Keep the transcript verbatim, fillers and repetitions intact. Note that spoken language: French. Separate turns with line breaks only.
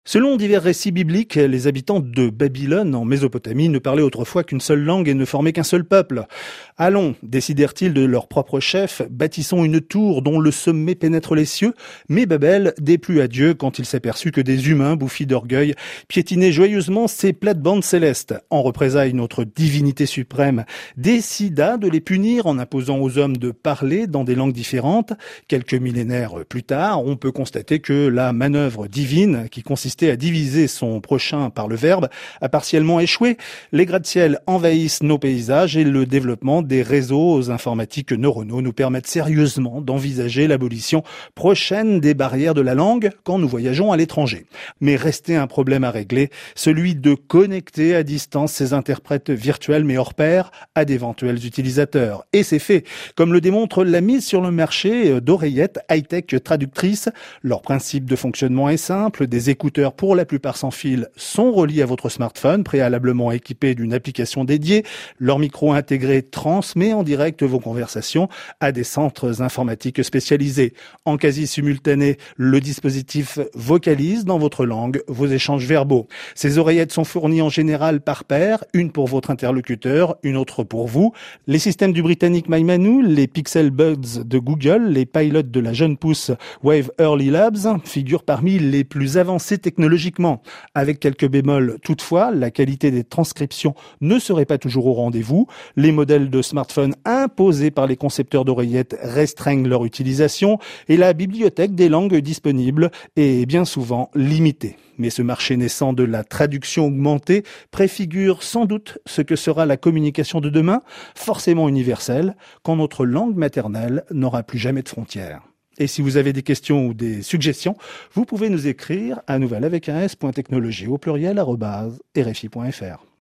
Selon divers récits bibliques, les habitants de Babylone, en Mésopotamie, ne parlaient autrefois qu'une seule langue et ne formaient qu'un seul peuple. Allons, décidèrent-ils de leur propre chef, bâtissons une tour dont le sommet pénètre les cieux. Mais Babel déplut à Dieu quand il s'aperçut que des humains, bouffis d'orgueil, piétinaient joyeusement ces plates-bandes célestes. En représailles, notre divinité suprême décida de les punir en imposant aux hommes de parler dans des langues différentes. Quelques millénaires plus tard, on peut constater que la manœuvre divine, qui consiste à diviser son prochain par le verbe, a partiellement échoué. Les gratte-ciel envahissent nos paysages et le développement des réseaux informatiques neuronaux nous permettent sérieusement d'envisager l'abolition prochaine des barrières de la langue quand nous voyageons à l'étranger. Mais restait un problème à régler, celui de connecter à distance ces interprètes virtuels mais hors pair à d'éventuels utilisateurs. Et c'est fait, comme le démontre la mise sur le marché d'oreillettes high-tech traductrices. Leur principe de fonctionnement est simple, des écouteurs pour la plupart sans fil sont reliés à votre smartphone, préalablement équipé d'une application dédiée. Leur micro intégré transmet en direct vos conversations à des centres informatiques spécialisés. En quasi simultané, le dispositif vocalise dans votre langue vos échanges verbaux. Ces oreillettes sont fournies en général par paire, une pour votre interlocuteur, une autre pour vous. Les systèmes du britannique MyManu, les Pixel Buds de Google, les pilotes de la jeune pousse Wave Early Labs figurent parmi les plus avancés technologiquement. Avec quelques bémols toutefois, la qualité des transcriptions ne serait pas toujours au rendez-vous. Les modèles de smartphones imposés par les concepteurs d'oreillettes restreignent leur utilisation et la bibliothèque des langues disponibles est bien souvent limitée. Mais ce marché naissant de la traduction augmentée préfigure sans doute ce que sera la communication de demain, forcément universelle, quand notre langue maternelle n'aura plus jamais de frontières. Et si vous avez des questions ou des suggestions, vous pouvez nous écrire à nouvelle avec un s.technologie au pluriel arobase rfi point fr.